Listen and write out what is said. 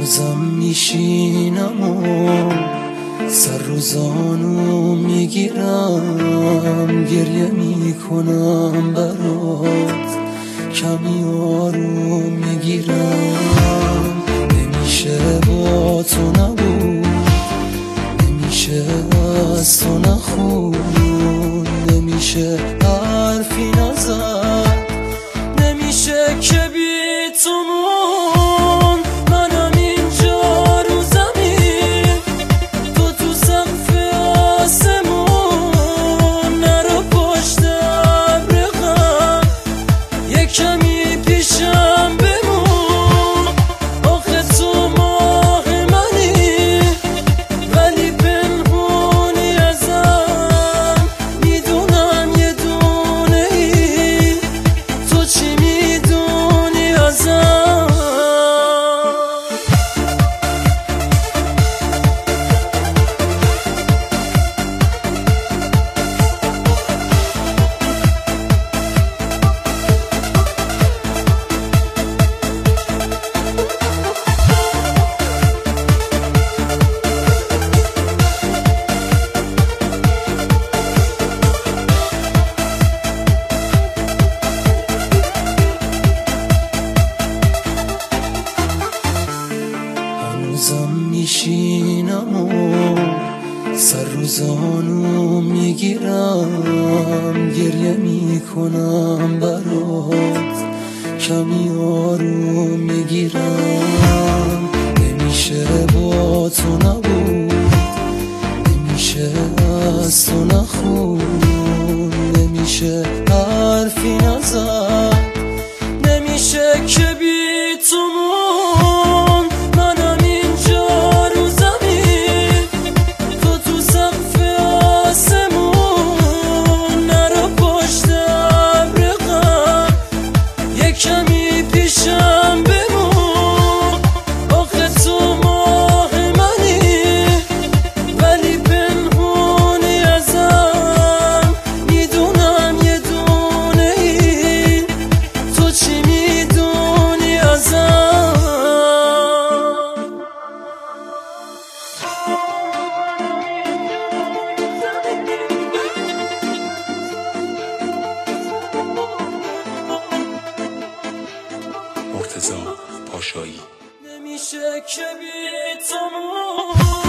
هنوزم میشینم و سر رو زانو میگیرم، گریه میکنم برات، کمی آروم میگیرم. نمیشه با تو نبود، نمیشه از تو نخون، نمیشه حرفی نزد، نمیشه که بی تو مون. منم اینجا رو زمین، تو تو سقف آسمون، نرو پشت ابر غم، یه کمی پیشم بمون. آخه تو ماه منی ولی پنهونی ازم، میدونم یه دونه ای، تو چی میدونی ازم؟ هنوزم میشینم و سر رو زانو میگیرم، گریه میکنم برات، کمی آروم میگیرم. نمیشه با تو نبود، نمیشه از تو نخون، نمیشه حرفی نزد، نمیشه که بی تو مون. منم اینجا رو زمین، تو تو سقف آسمون، نرو پشت ابر غم، یه کمی پیشم بمون. آخه تو ماه منی ولی پنهونی ازم، میدونم یه دونه ای، تو چی میدونی ازم؟ مرتضی پاشایی. نمیشه که بی تو